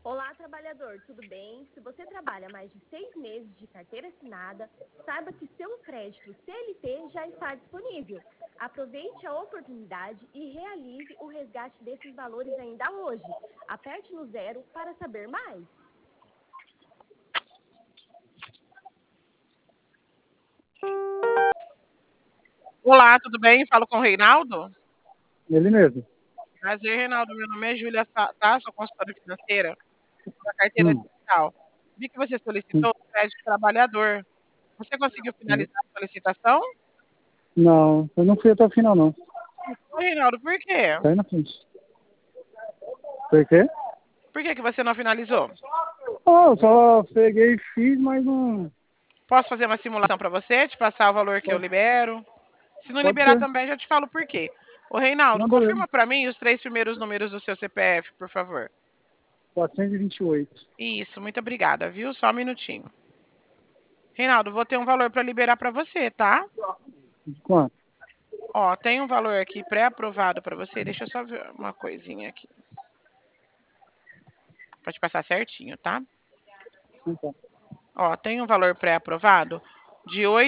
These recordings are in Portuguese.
Olá, trabalhador, tudo bem? Se você trabalha mais de 6 meses de carteira assinada, saiba que seu crédito CLT já está disponível. Aproveite a oportunidade e realize o resgate desses valores ainda hoje. Aperte no 0 para saber mais. Olá, tudo bem? Falo com o Reinaldo? Ele mesmo. Prazer, Reinaldo. Meu nome é Júlia Tá, sou consultora financeira da carteira Hum, digital. Vi que você hum, solicitou o crédito trabalhador. Você conseguiu hum. finalizar a solicitação? Não, eu não fui até o final, não. Ô, Reinaldo, por quê? Tá aí na frente. Por quê? Por que que você não finalizou? Oh, eu só peguei e fiz, mas não. Posso fazer uma simulação para você, te passar o valor que eu Pode, libero? Se não pode liberar ser. também, já te falo por quê. Ô, Reinaldo, Não, beleza. confirma para mim os 3 primeiros números do seu CPF, por favor. 428. Isso, muito obrigada, viu? Só um minutinho. Reinaldo, vou ter um valor para liberar para você, tá? De quanto? Ó, tem um valor aqui pré-aprovado para você. Deixa eu só ver uma coisinha aqui. Pode passar certinho, tá? Então. Ó, tem um valor pré-aprovado de R$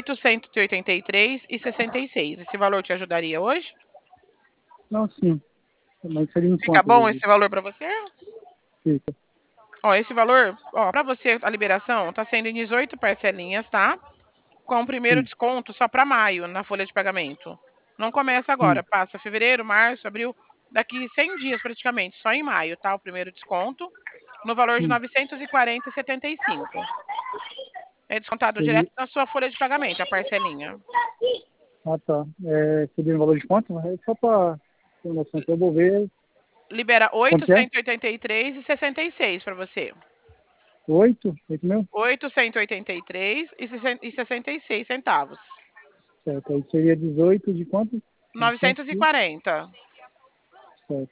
883,66. Esse valor te ajudaria hoje? Não, sim. Mas seria em Fica quanto, bom David? esse valor para você? Fica. Ó, esse valor, ó, para você a liberação tá sendo em 18 parcelinhas, tá? Com o primeiro Sim, desconto só para maio na folha de pagamento. Não começa agora, sim, passa fevereiro, março, abril, daqui 100 dias praticamente, só em maio, tá? O primeiro desconto, no valor de R$ sim. 940,75. É descontado Seria. direto na sua folha de pagamento, a parcelinha. Ah, tá. Seria um valor de quanto? É só pra ter noção. Que eu vou ver. Libera Quanto que é? 883,66 para você. 8? 8 mil? 883,66 centavos. Certo. Aí seria 18 de quanto? 940. Certo.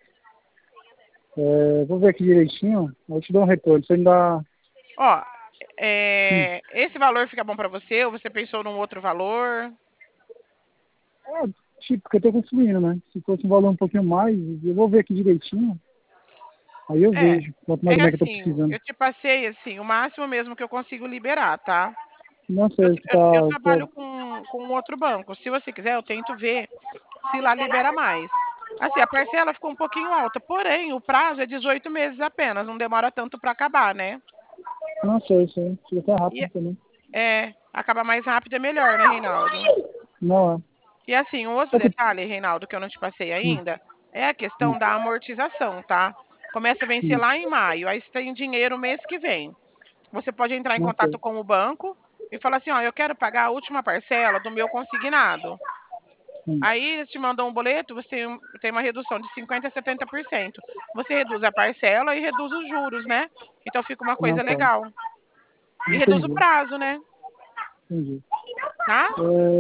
Vou ver aqui direitinho. Eu te dou um retorno. Você me dá. Ó, Hum. esse valor fica bom para você ou você pensou num outro valor? É, tipo, que eu tô consumindo, né? Se fosse um valor um pouquinho mais, eu vou ver aqui direitinho. Aí eu É, vejo quanto mais ou é menos que eu tô assim, precisando. eu te passei assim, o máximo mesmo que eu consigo liberar, tá? Não Eu, sei se eu, eu tá. trabalho com um outro banco. Se você quiser, eu tento ver se lá libera mais. Assim, a parcela ficou um pouquinho alta, porém, o prazo é 18 meses apenas, não demora tanto para acabar, né? Não sei. Fica até E rápido também. acaba mais rápido é melhor, né, Reinaldo? Não é. E assim, um outro Só que. detalhe, Reinaldo, que eu não te passei Hum, ainda, é a questão hum, da amortização, tá? Começa a vencer hum. lá em maio, aí você tem dinheiro mês que vem. Você pode entrar em Não contato sei. com o banco e falar assim, ó, eu quero pagar a última parcela do meu consignado. Hum, Aí eles te mandam um boleto, você tem uma redução de 50% a 70%. Você reduz a parcela e reduz os juros, né? Então fica uma não coisa tá. legal. E reduz o Entendi. prazo, né? Entendi. Tá?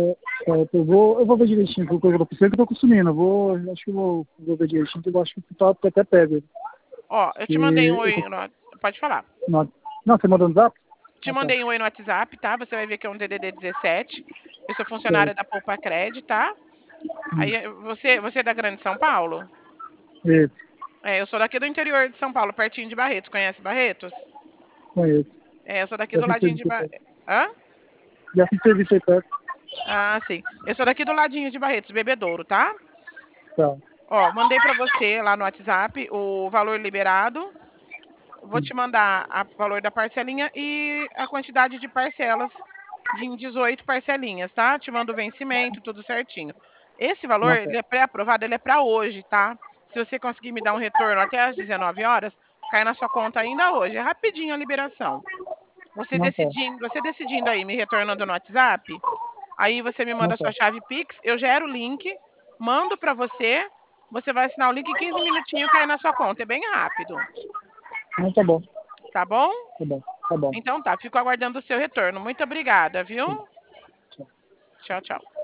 Eu vou ver direitinho o que eu tô precisando, que eu tô consumindo. Acho que vou ver direitinho, que eu acho que tá até pego. Ó, eu te mandei um Que eu oi tô. Pode falar. Não, não, você mandou no zap? Te Ah, tá. mandei um oi no WhatsApp, tá? Você vai ver que é um DDD 17. Eu sou funcionária Certo. da Poupa Cred, tá? Hum. Aí você é da Grande São Paulo? Isso, É, eu sou daqui do interior de São Paulo, pertinho de Barretos. Conhece Barretos? conheço. É, eu sou daqui Já do fiz ladinho de serviço aí perto. Barretos. Hã? Já fiz serviço aí perto. Ah, sim. Eu sou daqui do ladinho de Barretos, Bebedouro, tá? Tá. Ó, mandei pra você lá no WhatsApp o valor liberado. Vou te mandar o valor da parcelinha e a quantidade de parcelas de 18 parcelinhas, tá? Te mando o vencimento, tudo certinho. Esse valor, Não, tá. ele é pré-aprovado, ele é para hoje, tá? Se você conseguir me dar um retorno até às 19 horas, cai na sua conta ainda hoje. É rapidinho a liberação. Não, tá. Você decidindo aí, me retornando no WhatsApp, aí você me Não, manda a tá. sua chave Pix, eu gero o link, mando para você, você vai assinar o link, 15 minutinhos cai na sua conta. É bem rápido, Não, tá bom. tá bom? Tá bom. Tá bom. Então tá, fico aguardando o seu retorno. Muito obrigada, viu? Sim. Tchau. Tchau, tchau.